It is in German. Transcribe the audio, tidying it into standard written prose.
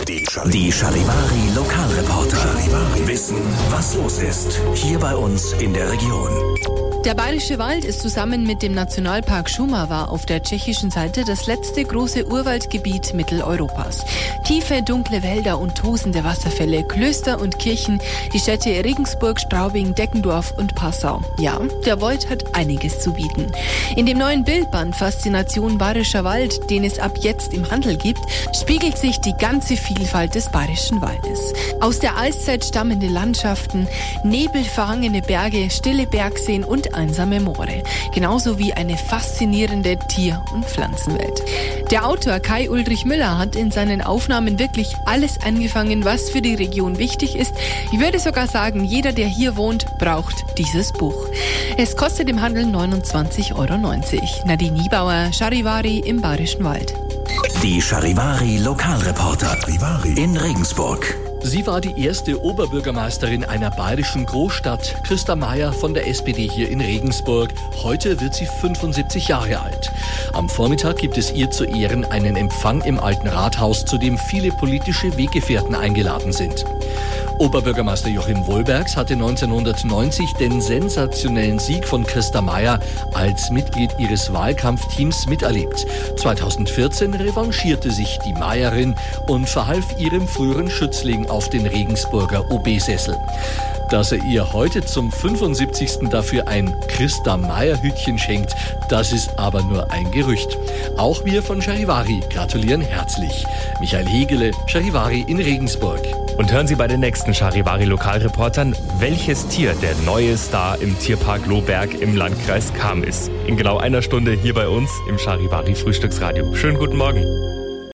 Die Charivari Lokalreporter. Wissen, was los ist. Hier bei uns in der Region. Der Bayerische Wald ist zusammen mit dem Nationalpark Šumava auf der tschechischen Seite das letzte große Urwaldgebiet Mitteleuropas. Tiefe, dunkle Wälder und tosende Wasserfälle, Klöster und Kirchen, die Städte Regensburg, Straubing, Deckendorf und Passau. Ja, der Wald hat einiges zu bieten. In dem neuen Bildband Faszination Bayerischer Wald, den es ab jetzt im Handel gibt, spiegelt sich die ganze Vielfalt des Bayerischen Waldes. Aus der Eiszeit stammende Landschaften, nebelverhangene Berge, stille Bergseen und einsame Moore, genauso wie eine faszinierende Tier- und Pflanzenwelt. Der Autor Kai Ulrich Müller hat in seinen Aufnahmen wirklich alles eingefangen, was für die Region wichtig ist. Ich würde sogar sagen, jeder, der hier wohnt, braucht dieses Buch. Es kostet im Handel 29,90 €. Nadine Niebauer, Charivari im Bayerischen Wald. Die Charivari Lokalreporter in Regensburg. Sie war die erste Oberbürgermeisterin einer bayerischen Großstadt, Christa Meier von der SPD hier in Regensburg. Heute wird sie 75 Jahre alt. Am Vormittag gibt es ihr zu Ehren einen Empfang im Alten Rathaus, zu dem viele politische Weggefährten eingeladen sind. Oberbürgermeister Joachim Wohlbergs hatte 1990 den sensationellen Sieg von Christa Meier als Mitglied ihres Wahlkampfteams miterlebt. 2014 revanchierte sich die Meierin und verhalf ihrem früheren Schützling auf den Regensburger OB-Sessel. Dass er ihr heute zum 75. dafür ein Christa-Meier-Hütchen schenkt, das ist aber nur ein Gerücht. Auch wir von Charivari gratulieren herzlich. Michael Hegele, Charivari in Regensburg. Und hören Sie bei den nächsten Charivari-Lokalreportern, welches Tier der neue Star im Tierpark Lohberg im Landkreis Cham ist. In genau einer Stunde hier bei uns im Charivari-Frühstücksradio. Schönen guten Morgen.